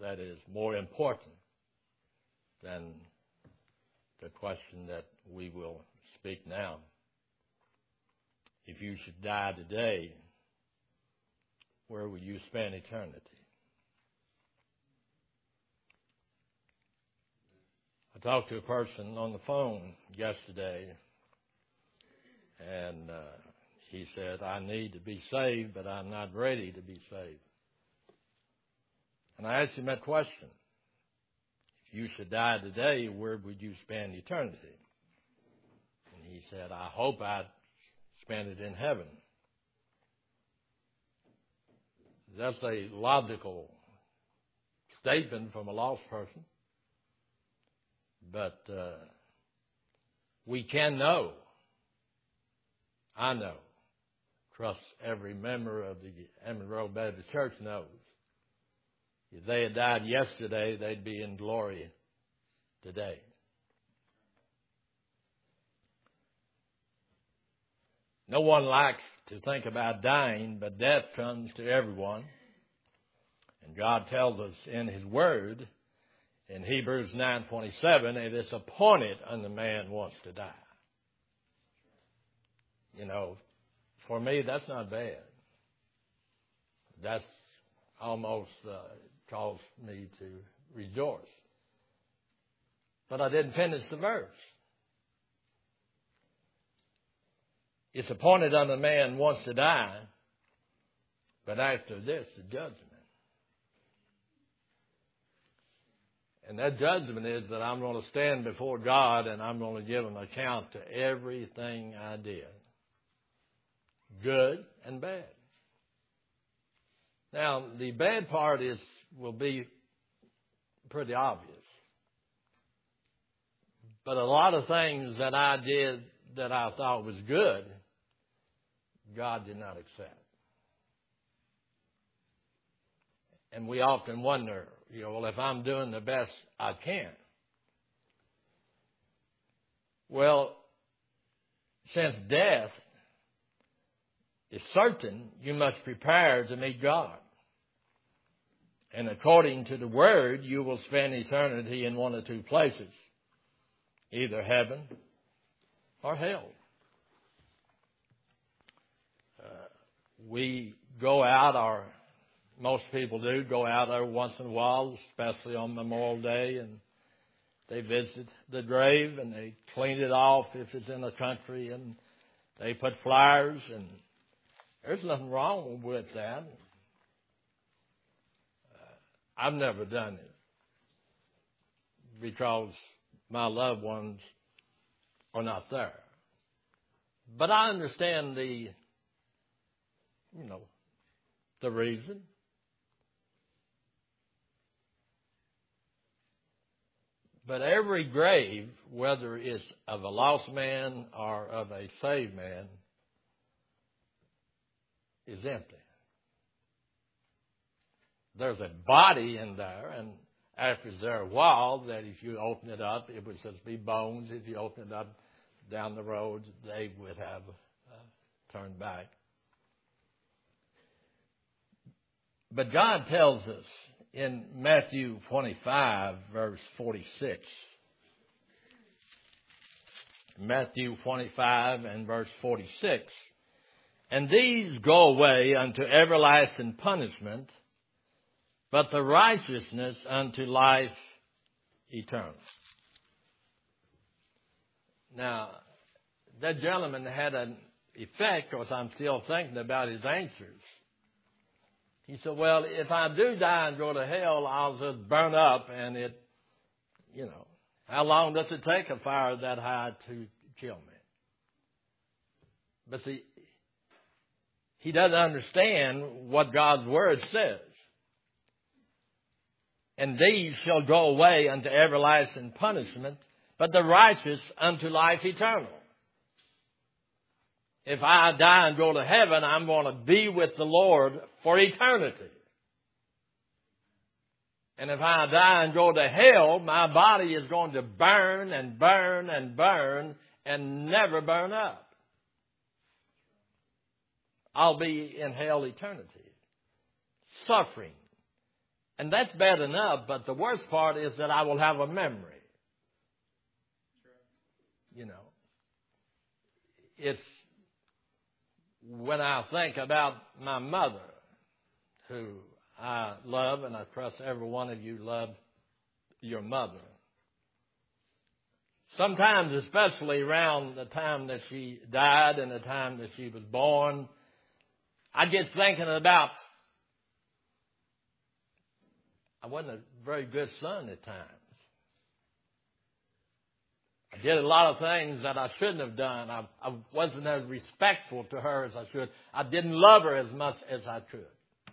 that is more important than the question that we will speak now. If you should die today, where will you spend eternity? I talked to a person on the phone yesterday, and he said, I need to be saved, but I'm not ready to be saved. And I asked him that question. If you should die today, where would you spend eternity? And he said, I hope I'd spend it in heaven. That's a logical statement from a lost person. But we can know. I know. Trust every member of the Emmett Road Baptist Church knows. If they had died yesterday, they'd be in glory today. No one likes to think about dying, but death comes to everyone. And God tells us in His Word, in Hebrews 9:27, it is appointed unto man wants to die. You know, for me, that's not bad. That's almost caused me to rejoice. But I didn't finish the verse. It's appointed unto man wants to die, but after this, the judgment. And that judgment is that I'm going to stand before God and I'm going to give an account to everything I did, good and bad. Now, the bad part will be pretty obvious. But a lot of things that I did that I thought was good, God did not accept. And we often wonder, well, if I'm doing the best I can. Well, since death is certain, you must prepare to meet God. And according to the Word, you will spend eternity in one of two places, either heaven or hell. We go out, or most people do, go out there once in a while, especially on Memorial Day, and they visit the grave and they clean it off if it's in the country, and they put flowers, and there's nothing wrong with that. I've never done it because my loved ones are not there. But I understand the reason. But every grave, whether it's of a lost man or of a saved man, is empty. There's a body in there, and after there a while, that if you open it up, it would just be bones. If you open it up down the road, they would have turned back. But God tells us in Matthew 25, verse 46. Matthew 25 and verse 46. And these go away unto everlasting punishment, but the righteousness unto life eternal. Now, that gentleman had an effect, because I'm still thinking about his answers. He said, well, if I do die and go to hell, I'll just burn up, and how long does it take a fire that high to kill me? But see, he doesn't understand what God's Word says. And these shall go away unto everlasting punishment, but the righteous unto life eternal. If I die and go to heaven, I'm going to be with the Lord for eternity. And if I die and go to hell, my body is going to burn and burn and burn and never burn up. I'll be in hell eternity, suffering And that's bad enough, but the worst part is that I will have a memory. You know, it's when I think about my mother, who I love, and I trust every one of you love your mother. Sometimes, especially around the time that she died and the time that she was born, I get thinking about, I wasn't a very good son at times. I did a lot of things that I shouldn't have done. I wasn't as respectful to her as I should. I didn't love her as much as I could.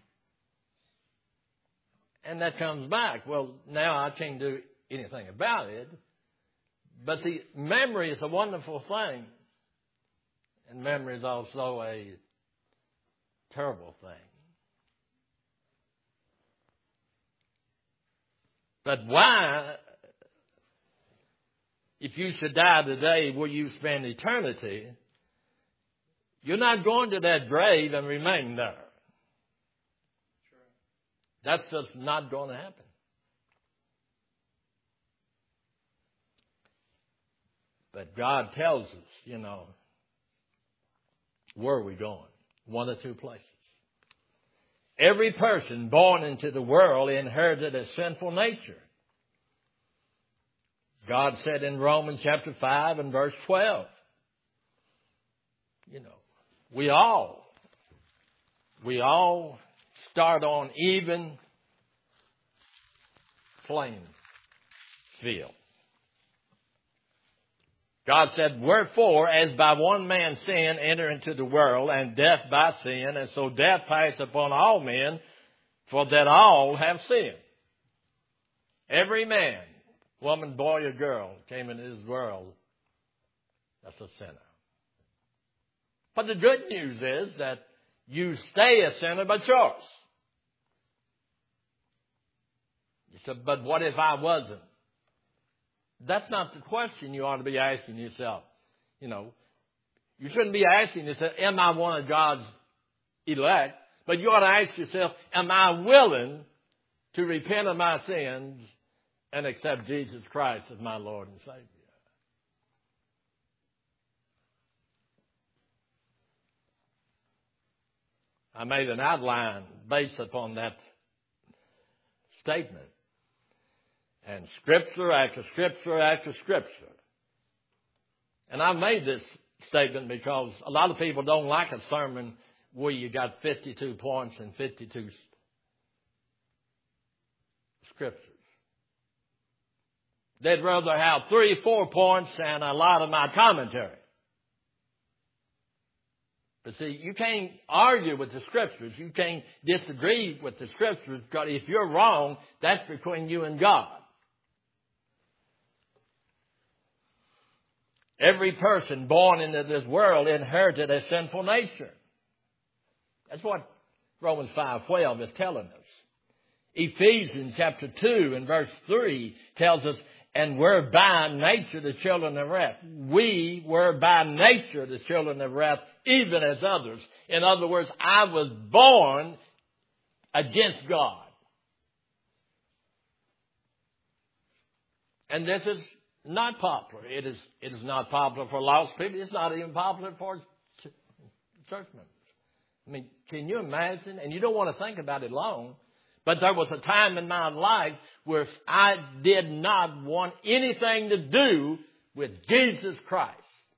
And that comes back. Well, now I can't do anything about it. But see, memory is a wonderful thing. And memory is also a terrible thing. But why, if you should die today, will you spend eternity? You're not going to that grave and remain there. That's just not going to happen. But God tells us, you know, where are we going? One or two places. Every person born into the world inherited a sinful nature. God said in Romans chapter 5 and verse 12, you know, we all start on even playing field. God said, wherefore, as by one man sin enter into the world, and death by sin, and so death passed upon all men, for that all have sinned. Every man, woman, boy, or girl came into this world, that's a sinner. But the good news is that you stay a sinner by choice. You said, but what if I wasn't? That's not the question you ought to be asking yourself. You know, you shouldn't be asking yourself, am I one of God's elect? But you ought to ask yourself, am I willing to repent of my sins and accept Jesus Christ as my Lord and Savior? I made an outline based upon that statement. And scripture after scripture after scripture. And I made this statement because a lot of people don't like a sermon where you got 52 points and 52 scriptures. They'd rather have 3 or 4 points and a lot of my commentary. But see, you can't argue with the scriptures. You can't disagree with the scriptures, because if you're wrong, that's between you and God. Every person born into this world inherited a sinful nature. That's what Romans 5:12 is telling us. Ephesians chapter 2 and verse 3 tells us, and we're by nature the children of wrath. We were by nature the children of wrath, even as others. In other words, I was born against God. And this is not popular. It is not popular for lost people. It's not even popular for church members. I mean, can you imagine? And you don't want to think about it long. But there was a time in my life where I did not want anything to do with Jesus Christ.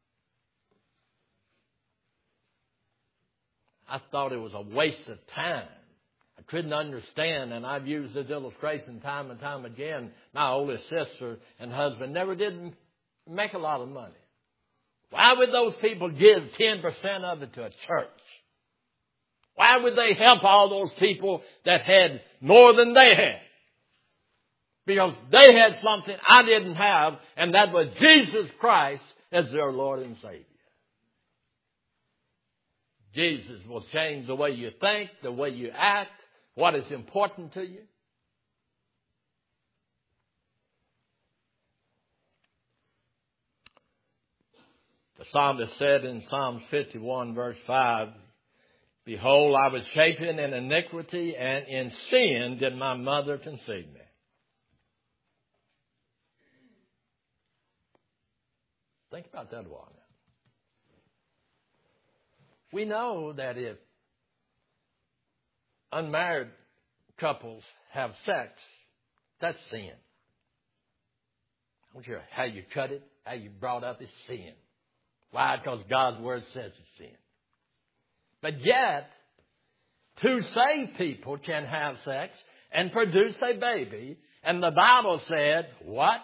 I thought it was a waste of time. I couldn't understand, and I've used this illustration time and time again. My oldest sister and husband never did make a lot of money. Why would those people give 10% of it to a church? Why would they help all those people that had more than they had? Because they had something I didn't have, and that was Jesus Christ as their Lord and Savior. Jesus will change the way you think, the way you act, what is important to you. The psalmist said in Psalms 51 verse 5, Behold, I was shapen in iniquity, and in sin did my mother conceive me. Think about that a while now. We know that if unmarried couples have sex, that's sin. I don't care how you cut it, how you brought up, it's sin. Why? Because God's Word says it's sin. But yet, two saved people can have sex and produce a baby. And the Bible said, what?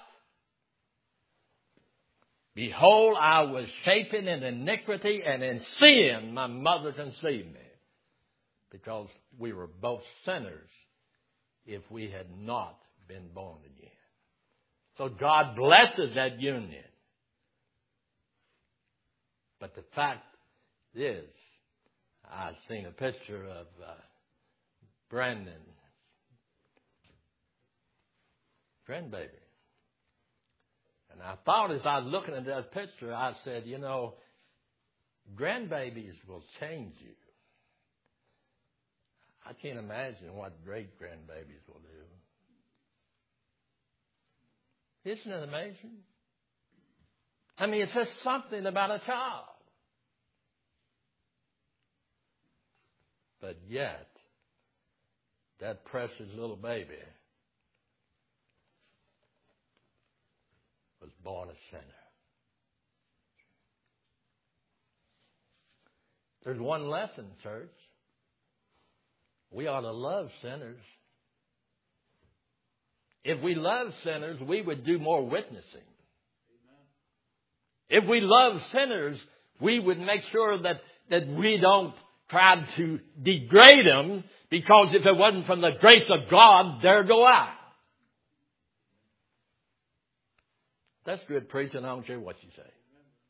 Behold, I was shapen in iniquity, and in sin my mother conceived me. Because we were both sinners if we had not been born again. So God blesses that union. But the fact is, I've seen a picture of Brandon's grandbaby. And I thought as I was looking at that picture, I said, you know, grandbabies will change you. I can't imagine what great-grandbabies will do. Isn't it amazing? I mean, it's just something about a child. But yet, that precious little baby was born a sinner. There's one lesson, church. We ought to love sinners. If we love sinners, we would do more witnessing. If we love sinners, we would make sure that we don't try to degrade them, because if it wasn't from the grace of God, there go I. That's good preaching. I don't care what you say.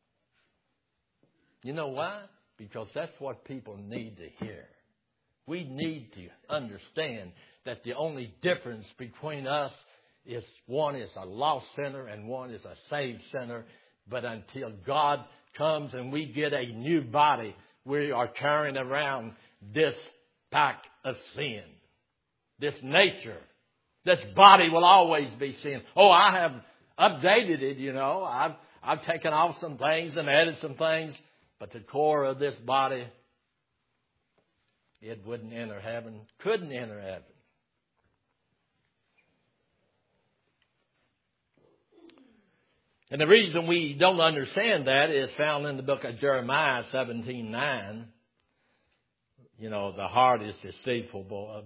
You know why? Because that's what people need to hear. We need to understand that the only difference between us is one is a lost sinner and one is a saved sinner. But until God comes and we get a new body, we are carrying around this pack of sin, this nature. This body will always be sin. Oh, I have updated it, you know. I've taken off some things and added some things. But the core of this body, it wouldn't enter heaven, couldn't enter heaven. And the reason we don't understand that is found in the book of Jeremiah 17:9. You know, the heart is deceitful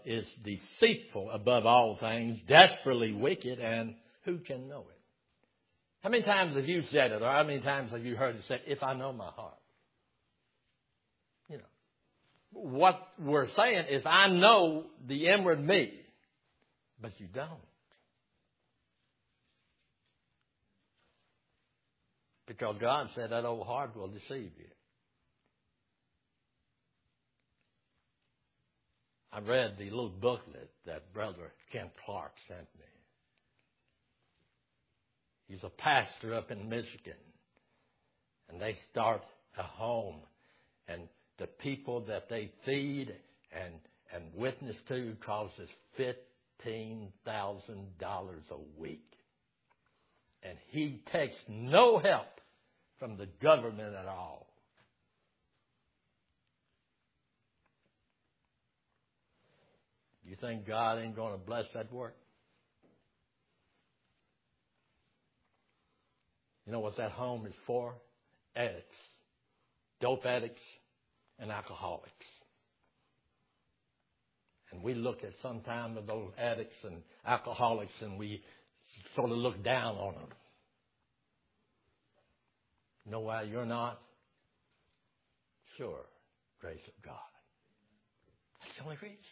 above all things, desperately wicked, and who can know it? How many times have you said it, or how many times have you heard it said, if I know my heart? You know, what we're saying is I know the inward me, but you don't. Because God said that old heart will deceive you. I read the little booklet that Brother Kent Clark sent me. He's a pastor up in Michigan. And they start a home. And the people that they feed and witness to causes $15,000 a week. And he takes no help from the government at all. You think God ain't going to bless that work? You know what that home is for? Addicts, dope addicts, and alcoholics. And we look at sometimes of those addicts and alcoholics and we sort of look down on them. You know why you're not? Sure, grace of God. That's the only reason.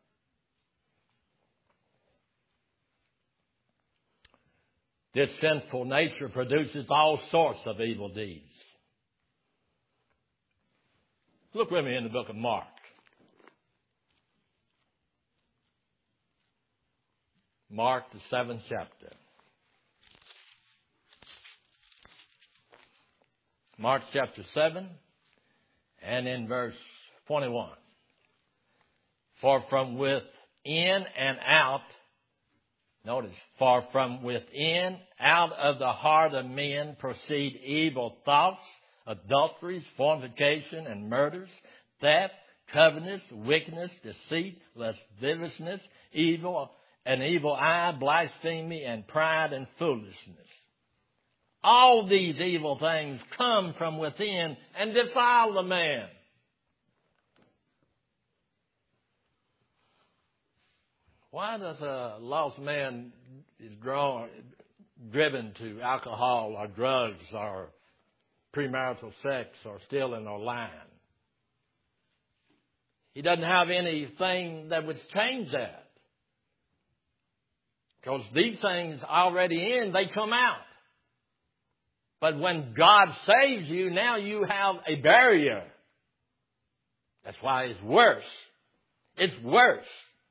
This sinful nature produces all sorts of evil deeds. Look with me in the book of Mark. Mark, the 7th chapter. Mark chapter 7 and in verse 21. For from within and out, notice, for from within, out of the heart of men proceed evil thoughts, adulteries, fornication, and murders, theft, covetousness, wickedness, deceit, lasciviousness, an evil eye, blasphemy, and pride and foolishness. All these evil things come from within and defile the man. Why does a lost man is driven to alcohol or drugs or premarital sex or stealing or lying? He doesn't have anything that would change that. Because these things already in, they come out. But when God saves you, now you have a barrier. That's why it's worse. It's worse.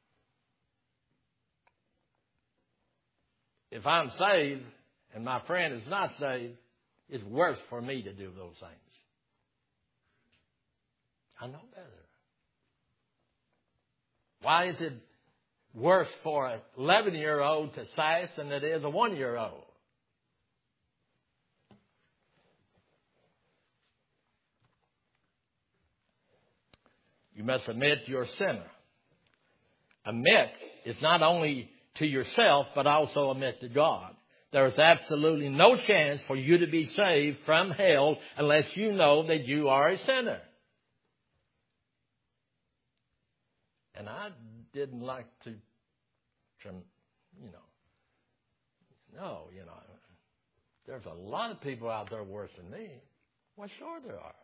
If I'm saved and my friend is not saved, it's worse for me to do those things. I know better. Why is it worse for an 11-year-old to fast than it is a 1-year-old? You must admit you're a sinner. Admit is not only to yourself, but also admit to God. There is absolutely no chance for you to be saved from hell unless you know that you are a sinner. And I didn't like to, there's a lot of people out there worse than me. Well, sure there are.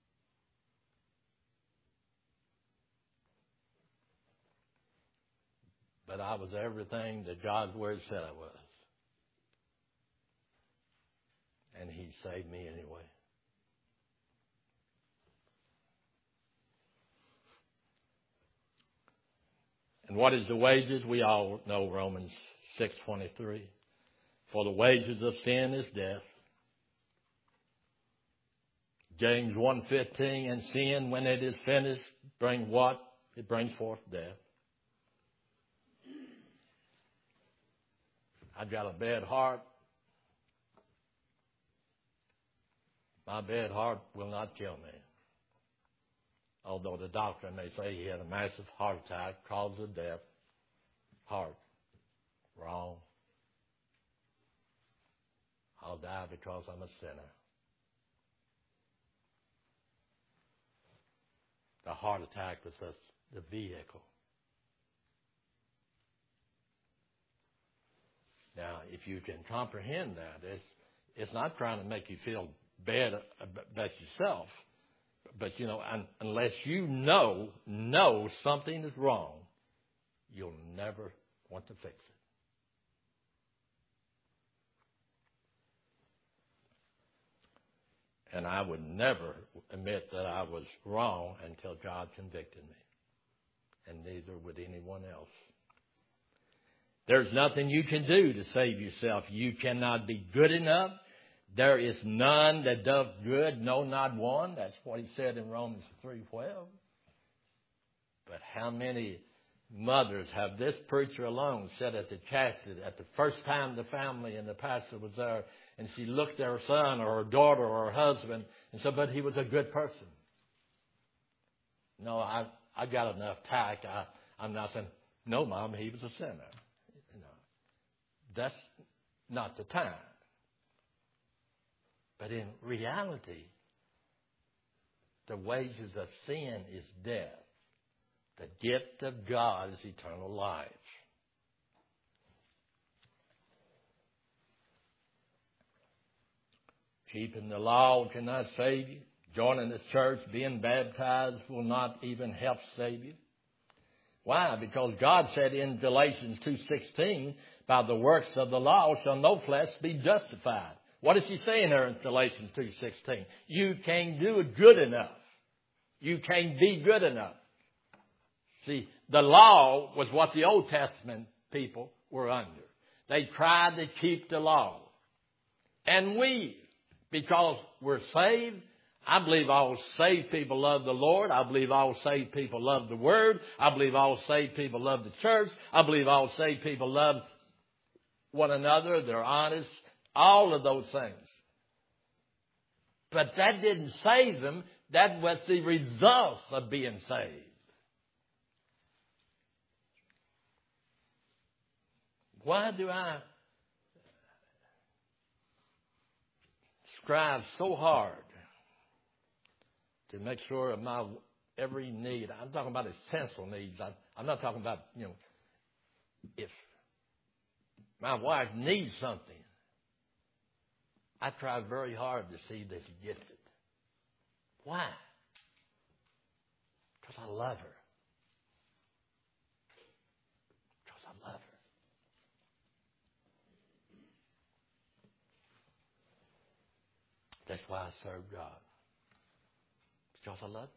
But I was everything that God's Word said I was. And He saved me anyway. And what is the wages? We all know Romans 6:23. For the wages of sin is death. James 1:15, and sin, when it is finished, brings what? It brings forth death. I've got a bad heart. My bad heart will not kill me. Although the doctor may say he had a massive heart attack, cause of death. Heart. Wrong. I'll die because I'm a sinner. The heart attack was just the vehicle. Now, if you can comprehend that, it's not trying to make you feel bad about yourself. But, unless you know something is wrong, you'll never want to fix it. And I would never admit that I was wrong until God convicted me. And neither would anyone else. There's nothing you can do to save yourself. You cannot be good enough. There is none that doth good, no, not one. That's what he said in Romans 3:12. But how many mothers have this preacher alone said at the chastity, at the first time the family and the pastor was there, and she looked at her son or her daughter or her husband and said, but he was a good person. No, I got enough tact. I'm not saying, no, Mom, he was a sinner. That's not the time. But in reality, the wages of sin is death. The gift of God is eternal life. Keeping the law cannot save you. Joining the church, being baptized will not even help save you. Why? Because God said in Galatians 2:16, by the works of the law shall no flesh be justified. What is he saying there in Galatians 2:16? You can't do it good enough. You can't be good enough. See, the law was what the Old Testament people were under. They tried to keep the law. And we, because we're saved, I believe all saved people love the Lord. I believe all saved people love the Word. I believe all saved people love the church. I believe all saved people love one another. They're honest. All of those things. But that didn't save them. That was the result of being saved. Why do I strive so hard to make sure of my every need? I'm talking about essential needs. I'm not talking about, if my wife needs something, I try very hard to see that she gets it. Why? Because I love her. Because I love her. That's why I serve God. Because I love Him.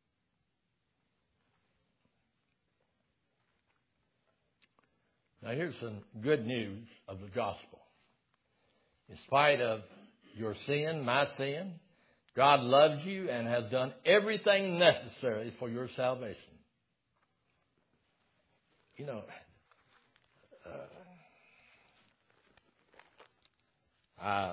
Now here's some good news of the gospel. In spite of your sin, my sin, God loves you and has done everything necessary for your salvation. I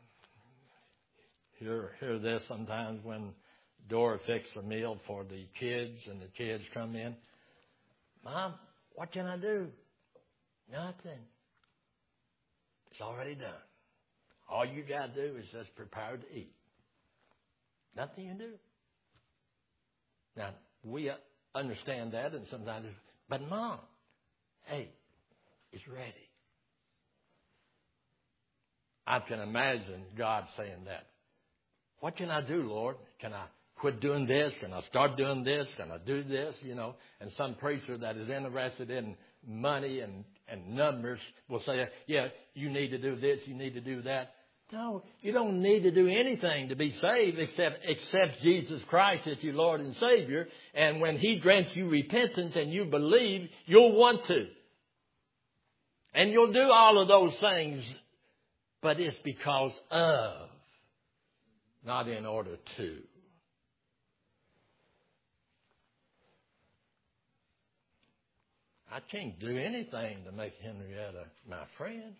hear this sometimes when Dora fixes a meal for the kids and the kids come in. Mom, what can I do? Nothing. It's already done. All you got to do is just prepare to eat. Nothing you do. Now, we understand that, and sometimes, but Mom, hey, it's ready. I can imagine God saying that. What can I do, Lord? Can I quit doing this? Can I start doing this? Can I do this? And some preacher that is interested in money and numbers will say, yeah, you need to do this, you need to do that. No, you don't need to do anything to be saved except accept Jesus Christ as your Lord and Savior. And when He grants you repentance and you believe, you'll want to. And you'll do all of those things, but it's because of, not in order to. I can't do anything to make Henrietta my friend.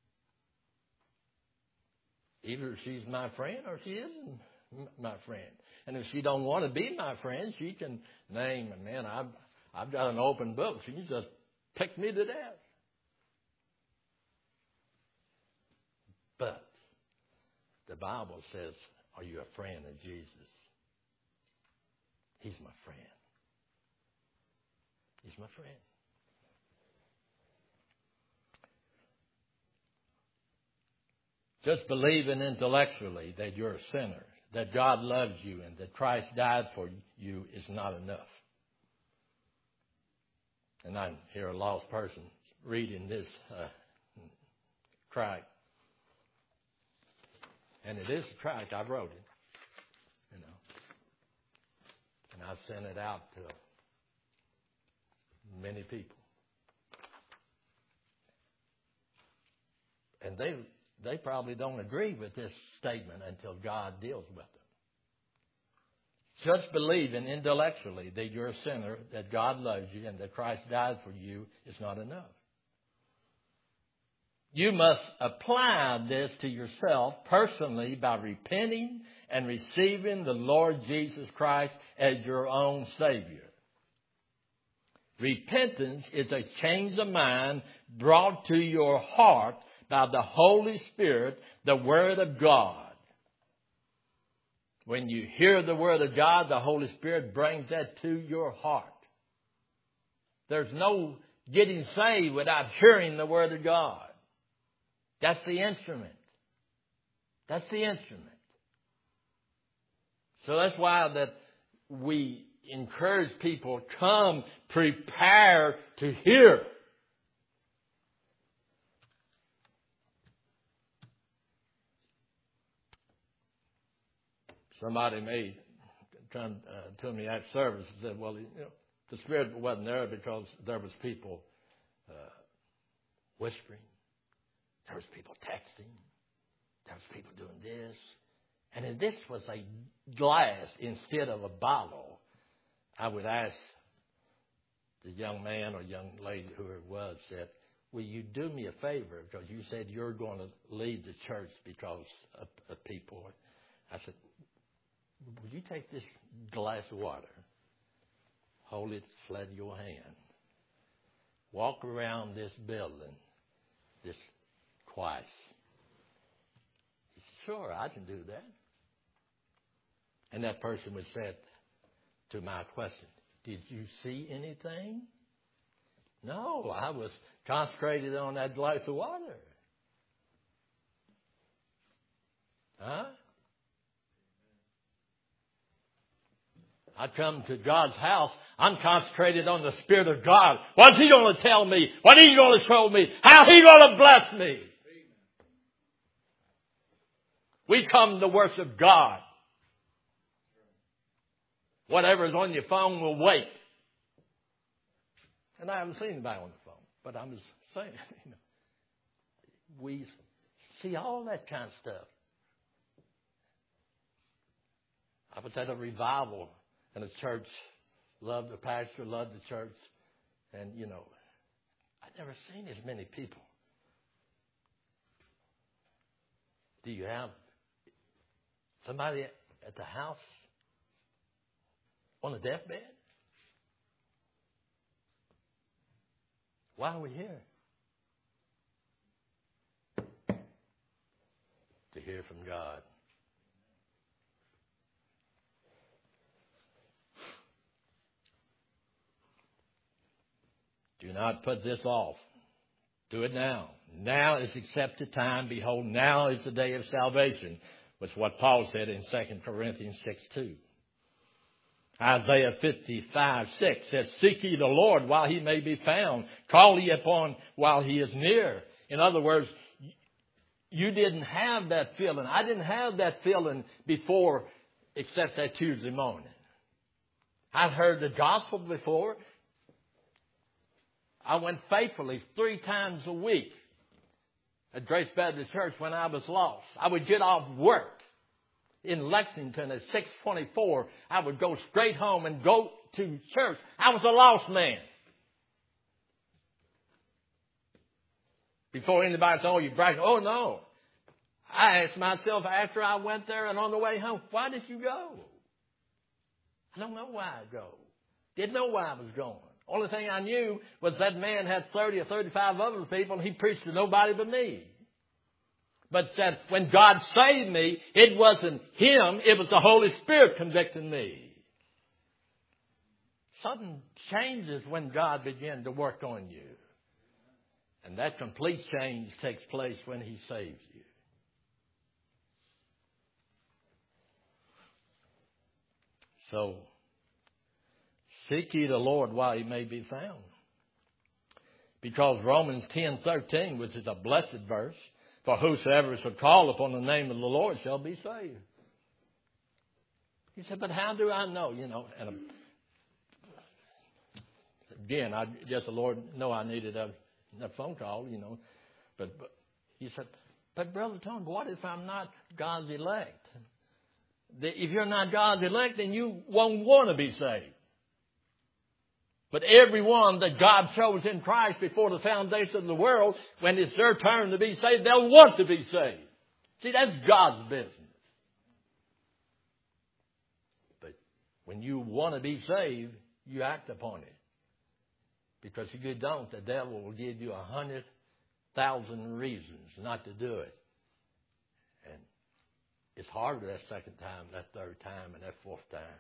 Either she's my friend or she isn't my friend. And if she don't want to be my friend, she can name, man, I've got an open book. She can just pick me to death. But the Bible says, are you a friend of Jesus? He's my friend. He's my friend. Just believing intellectually that you're a sinner, that God loves you, and that Christ died for you is not enough. And I hear a lost person reading this tract. And it is a tract. I wrote it, And I've sent it out to many people. And they probably don't agree with this statement until God deals with them. Just believing intellectually that you're a sinner, that God loves you, and that Christ died for you is not enough. You must apply this to yourself personally by repenting and receiving the Lord Jesus Christ as your own Savior. Repentance is a change of mind brought to your heart by the Holy Spirit, the Word of God. When you hear the Word of God, the Holy Spirit brings that to your heart. There's no getting saved without hearing the Word of God. That's the instrument. That's the instrument. So that's why that we encourage people, come prepare to hear. Somebody may come to me after service and said, well, the Spirit wasn't there because there was people whispering. There was people texting. There was people doing this. And if this was a glass instead of a bottle, I would ask the young man or young lady, whoever it was, said, will you do me a favor? Because you said you're going to leave the church because of people. I said, would you take this glass of water, hold it flat in your hand, walk around this building this twice? He said, sure, I can do that. And that person would say to my question, did you see anything? No, I was concentrated on that glass of water. Huh? I come to God's house, I'm concentrated on the Spirit of God. What's He going to tell me? What He's going to show me? How He's going to bless me? We come to worship God. Whatever's on your phone will wait. And I haven't seen anybody on the phone, but I'm just saying, we see all that kind of stuff. I was at a revival in a church, loved the pastor, loved the church, and I'd never seen as many people. Do you have somebody at the house on a deathbed? Why are we here? To hear from God. Do not put this off. Do it now. Now is accepted time. Behold, now is the day of salvation, was what Paul said in 2 Corinthians 6:2. Isaiah 55:6 says, seek ye the Lord while He may be found. Call ye upon while He is near. In other words, you didn't have that feeling. I didn't have that feeling before except that Tuesday morning. I've heard the gospel before. I went faithfully 3 times a week at Grace Baptist Church when I was lost. I would get off work in Lexington at 6:24. I would go straight home and go to church. I was a lost man. Before anybody said, oh, you bragging. Oh, no. I asked myself after I went there and on the way home, why did you go? I don't know why I go. Didn't know why I was going. Only thing I knew was that man had 30 or 35 other people and he preached to nobody but me. But said, when God saved me, it wasn't Him, it was the Holy Spirit convicting me. Something changes when God begins to work on you. And that complete change takes place when He saves you. So, seek ye the Lord while He may be found. Because Romans 10:13, which is a blessed verse, for whosoever shall call upon the name of the Lord shall be saved. He said, but how do I know? And again, I guess the Lord knew I needed a phone call, But he said, but Brother Tony, what if I'm not God's elect? If you're not God's elect, then you won't want to be saved. But everyone that God chose in Christ before the foundation of the world, when it's their turn to be saved, they'll want to be saved. See, that's God's business. But when you want to be saved, you act upon it. Because if you don't, the devil will give you 100,000 reasons not to do it. And it's harder that second time, that third time, and that fourth time.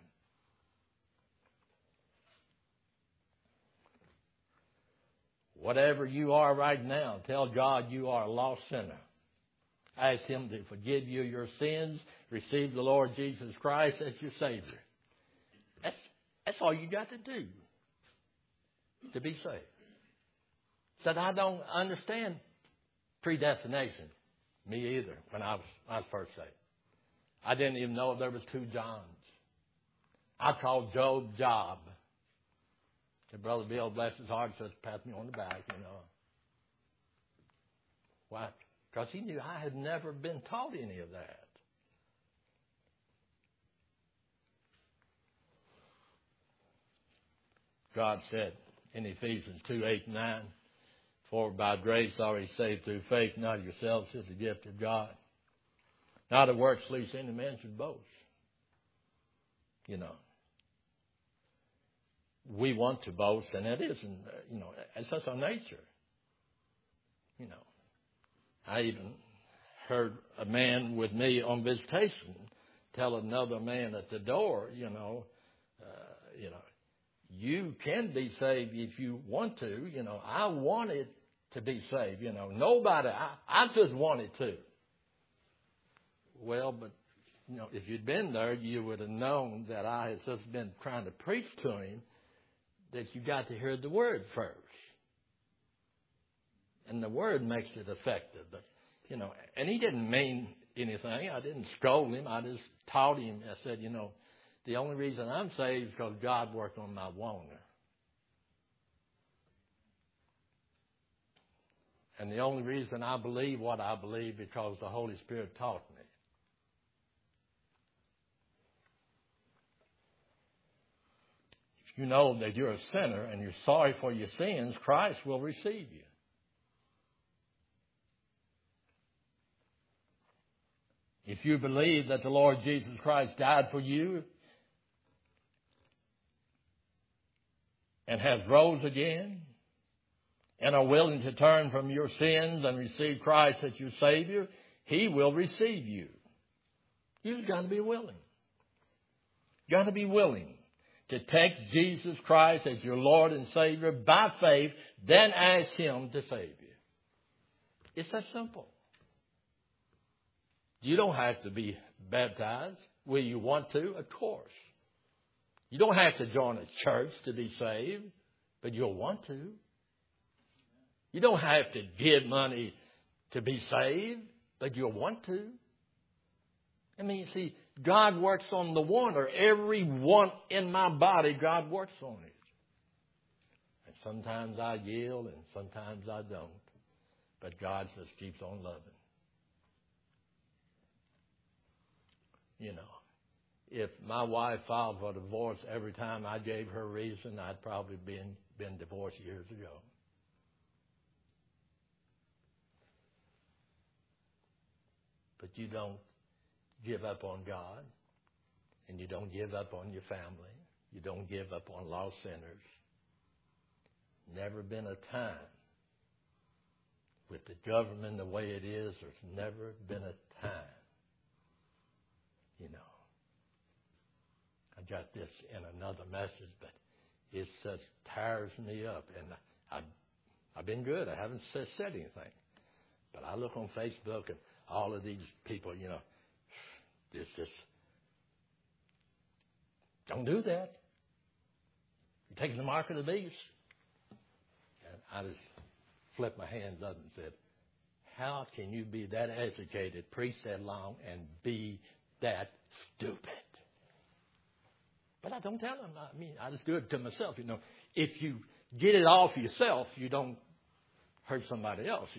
Whatever you are right now, tell God you are a lost sinner. Ask Him to forgive you your sins. Receive the Lord Jesus Christ as your Savior. That's all you got to do to be saved. Said, I don't understand predestination. Me either, when I was first saved. I didn't even know there was 2 Johns. I called Job Job. And Brother Bill, bless his heart, says, pat me on the back, Why? Because he knew I had never been taught any of that. God said in Ephesians 2:8-9, for by grace are ye saved through faith, not yourselves, it's a gift of God. Not of works, lest any man should boast. We want to boast, and it isn't, it's just our nature. I even heard a man with me on visitation tell another man at the door, you can be saved if you want to. I wanted to be saved. Nobody, I just wanted to. Well, but, if you'd been there, you would have known that I had just been trying to preach to him that you got to hear the word first. And the word makes it effective. But, and he didn't mean anything. I didn't scold him. I just taught him. I said, the only reason I'm saved is because God worked on my wanting. And the only reason I believe what I believe because the Holy Spirit taught me. If you know that you're a sinner and you're sorry for your sins, Christ will receive you. If you believe that the Lord Jesus Christ died for you and has rose again and are willing to turn from your sins and receive Christ as your Savior, He will receive you. You've got to be willing. You've got to be willing to take Jesus Christ as your Lord and Savior by faith, then ask Him to save you. It's that simple. You don't have to be baptized. Will you want to? Of course. You don't have to join a church to be saved, but you'll want to. You don't have to give money to be saved, but you'll want to. I mean, see, God works on the wonder. Every want in my body, God works on it. And sometimes I yield and sometimes I don't. But God just keeps on loving. If my wife filed for divorce every time I gave her reason, I'd probably been divorced years ago. But you don't give up on God, and you don't give up on your family. You don't give up on lost sinners. Never been a time with the government the way it is, there's never been a time. I got this in another message, but it just tires me up. And I've been good. I haven't said anything. But I look on Facebook and all of these people, it's just, don't do that. You're taking the mark of the beast. And I just flipped my hands up and said, how can you be that educated, preach that long, and be that stupid? But I don't tell them. I just do it to myself. If you get it off yourself, you don't hurt somebody else,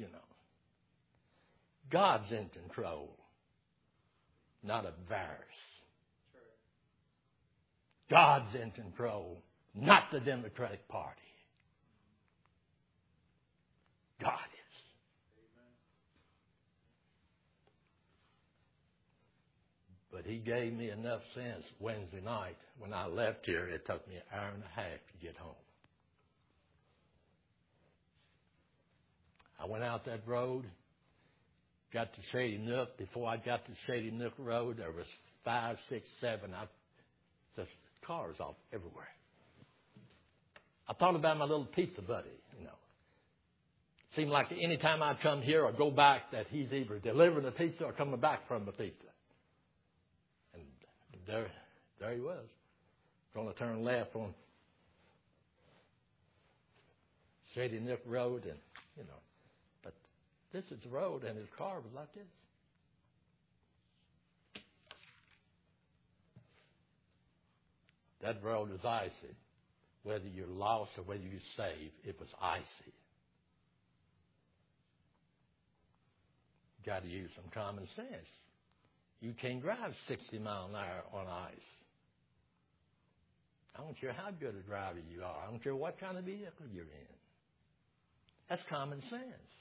God's in control, not a virus. God's in control, not the Democratic Party. God is. But He gave me enough sense Wednesday night. When I left here, it took me an hour and a half to get home. I went out that road, got to Shady Nook. Before I got to Shady Nook Road, there was 5, 6, 7. Just cars off everywhere. I thought about my little pizza buddy, Seemed like any time I come here or go back that he's either delivering the pizza or coming back from the pizza. And there he was. Going to turn left on Shady Nook Road, and but this is the road, and his car was like this. That road was icy. Whether you're lost or whether you're saved, it was icy. Got to use some common sense. You can't drive 60 miles an hour on ice. I don't care how good a driver you are. I don't care what kind of vehicle you're in. That's common sense.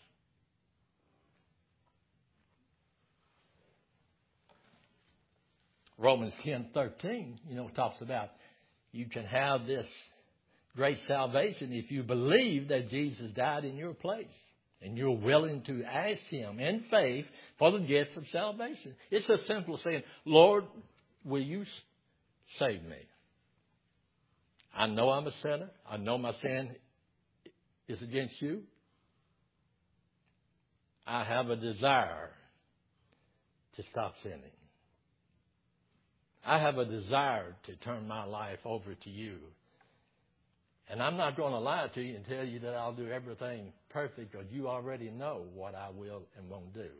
Romans 10:13, talks about you can have this great salvation if you believe that Jesus died in your place and you're willing to ask Him in faith for the gift of salvation. It's as simple as saying, Lord, will you save me? I know I'm a sinner. I know my sin is against you. I have a desire to stop sinning. I have a desire to turn my life over to you. And I'm not going to lie to you and tell you that I'll do everything perfect, because you already know what I will and won't do.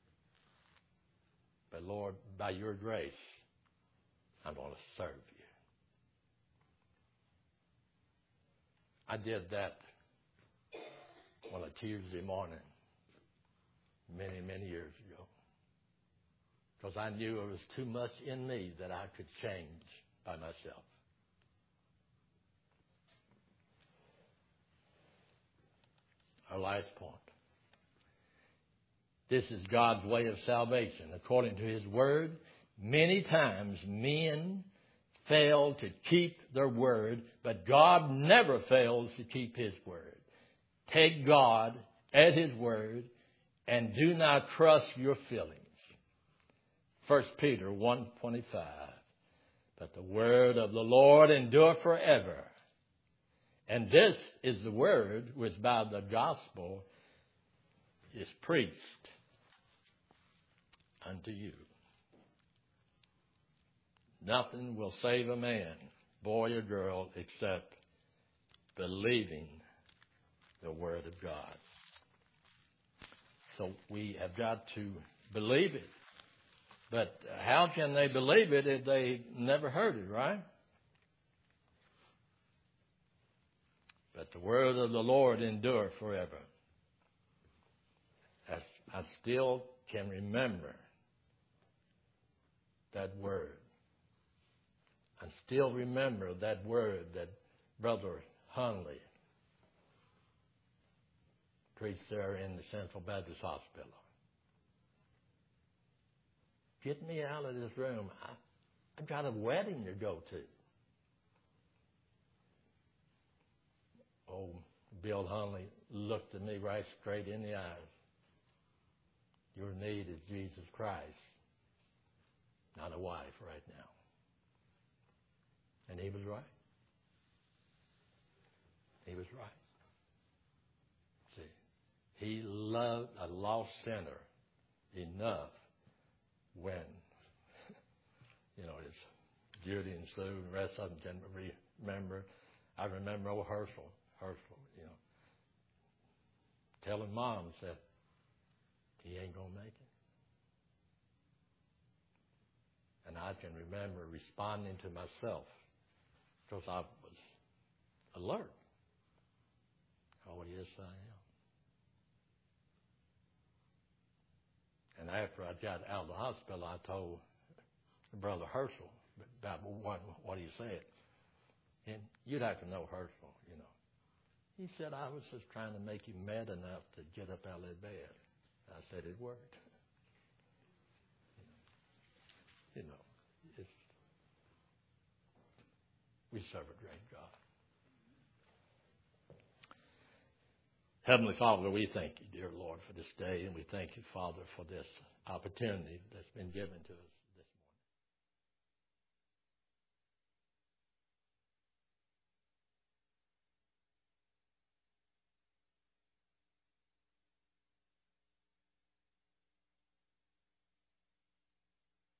But Lord, by your grace, I'm going to serve you. I did that on a Tuesday morning many, many years ago, because I knew there was too much in me that I could change by myself. Our last point. This is God's way of salvation. According to His Word, many times men fail to keep their word, but God never fails to keep His word. Take God at His word and do not trust your feelings. 1 Peter 1:25. But the word of the Lord endureth forever. And this is the word which by the gospel is preached unto you. Nothing will save a man, boy or girl, except believing the Word of God. So we have got to believe it. But how can they believe it if they never heard it, right? But the word of the Lord endure forever. I still can remember that word. I still remember that word that Brother Hunley preached there in the Central Baptist Hospital. Get me out of this room. I've got a wedding to go to. Oh, Bill Hunley looked at me right straight in the eyes. Your need is Jesus Christ, not a wife right now. And he was right. He was right. See, he loved a lost sinner enough when, it's Judy and Sue and the rest of them can remember. I remember old Herschel, telling Mom that he ain't going to make it. And I can remember responding to myself because I was alert. Oh, yes, I am. And after I got out of the hospital, I told Brother Herschel about what he said. And you'd have to know Herschel, He said, I was just trying to make you mad enough to get up out of that bed. I said, it worked. We serve a great God. Heavenly Father, we thank you, dear Lord, for this day, and we thank you, Father, for this opportunity that's been given to us.